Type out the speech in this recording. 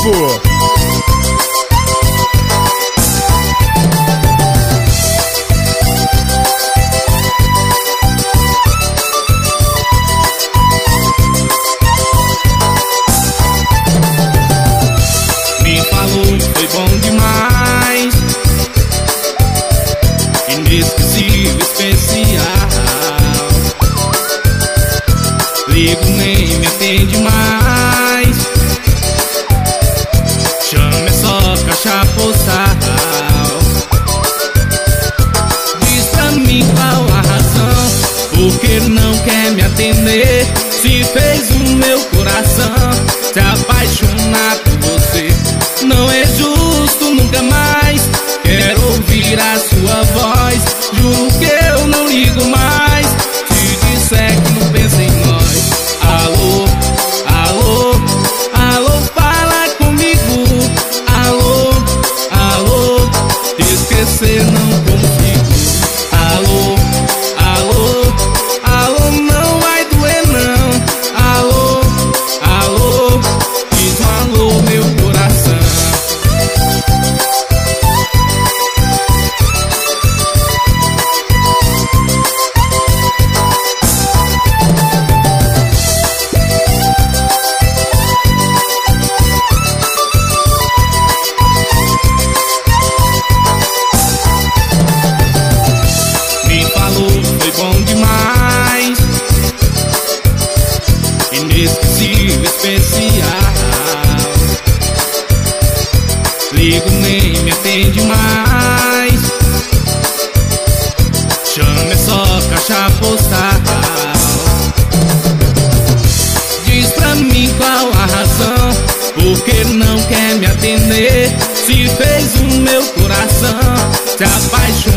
vivo. Me falou, foi bom demais, inesquecível, especial. Ligo, nem me atende mais, chama, é só caixa postal. Diz pra mim qual a razão, por que não quer me atender? Se fez o meu coração se apaixonar por você. Não é justo, nunca mais quero ouvir a sua voz. Juro que eu não ligo mais, se disser que não pensa em nós. Alô, alô, alô, fala comigo. Alô, alô, te esquecer não consigo. Alô, alô, alô, não vai doer não. Alô, alô, diz um alô meu coração. Me falou, foi bom demais, inesquecível, especial. Ligo, nem me atende mais, chama, é só caixa postal. Diz pra mim qual a razão, por que não quer me atender? Se fez o meu coração se apaixonar